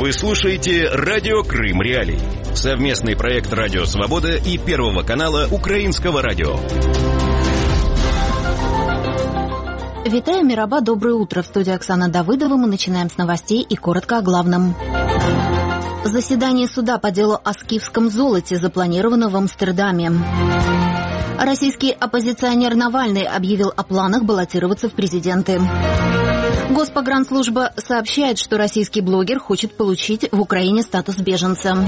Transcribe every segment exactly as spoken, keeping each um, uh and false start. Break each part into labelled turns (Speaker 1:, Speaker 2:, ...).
Speaker 1: Вы слушаете «Радио Крым Реалии». Совместный проект «Радио Свобода» и Первого канала Украинского радио.
Speaker 2: Витаю, Мираба, доброе утро. В студии Оксана Давыдова. Мы начинаем с новостей и коротко о главном. Заседание суда по делу о скифском золоте запланировано в Амстердаме. Российский оппозиционер Навальный объявил о планах баллотироваться в президенты. Госпогранслужба сообщает, что российский блогер хочет получить в Украине статус беженца.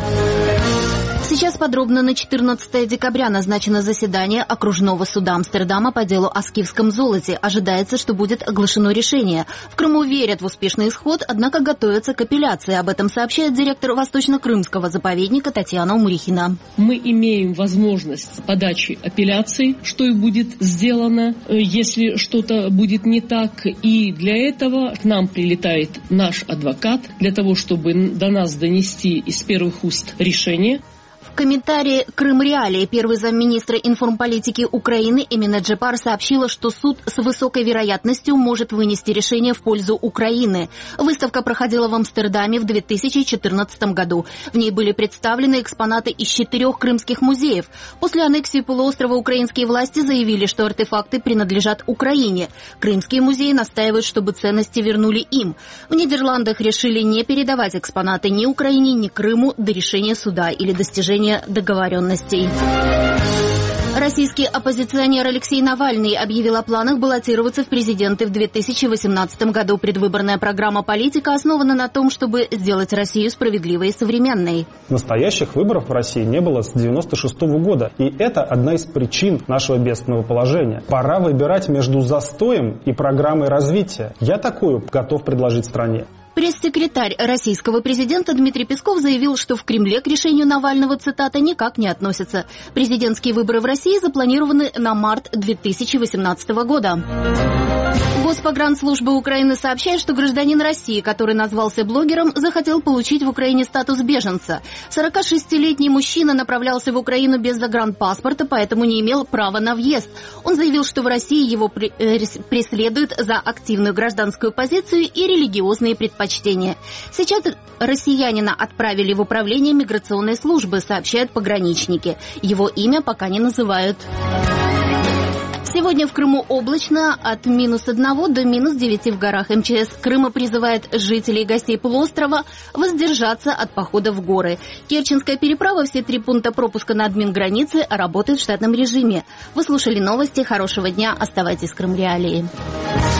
Speaker 2: Сейчас подробно. На четырнадцатое декабря назначено заседание окружного суда Амстердама по делу о скифском золоте. Ожидается, что будет оглашено решение. В Крыму верят в успешный исход, однако готовятся к апелляции. Об этом сообщает директор Восточно-Крымского заповедника Татьяна Умрихина.
Speaker 3: Мы имеем возможность подачи апелляции, что и будет сделано, если что-то будет не так. И для этого к нам прилетает наш адвокат, для того, чтобы до нас донести из первых уст решение.
Speaker 2: В комментарии «Крым Реалии» первый замминистра информполитики Украины Эмина Джепар сообщила, что суд с высокой вероятностью может вынести решение в пользу Украины. Выставка проходила в Амстердаме в две тысячи четырнадцатом году. В ней были представлены экспонаты из четырех крымских музеев. После аннексии полуострова украинские власти заявили, что артефакты принадлежат Украине. Крымские музеи настаивают, чтобы ценности вернули им. В Нидерландах решили не передавать экспонаты ни Украине, ни Крыму до решения суда или достижения договоренностей. Российский оппозиционер Алексей Навальный объявил о планах баллотироваться в президенты в две тысячи восемнадцатом году. Предвыборная программа политика основана на том, чтобы сделать Россию справедливой и современной.
Speaker 4: Настоящих выборов в России не было с девяносто шестого года. И это одна из причин нашего бедственного положения. Пора выбирать между застоем и программой развития. Я такую готов предложить стране.
Speaker 2: Пресс-секретарь российского президента Дмитрий Песков заявил, что в Кремле к решению Навального, цитата, никак не относятся. Президентские выборы в России запланированы на март две тысячи восемнадцатого года. Госпогранслужба Украины сообщает, что гражданин России, который назвался блогером, захотел получить в Украине статус беженца. сорокашестилетний мужчина направлялся в Украину без загранпаспорта, поэтому не имел права на въезд. Он заявил, что в России его преследуют за активную гражданскую позицию и религиозные предпочтения. Сейчас россиянина отправили в управление миграционной службы, сообщают пограничники. Его имя пока не называют. Сегодня в Крыму облачно от минус одного до минус девяти в горах. МЧС Крыма призывает жителей и гостей полуострова воздержаться от похода в горы. Керченская переправа, все три пункта пропуска на админгранице работают в штатном режиме. Вы слушали новости. Хорошего дня. Оставайтесь в Крым Реалии.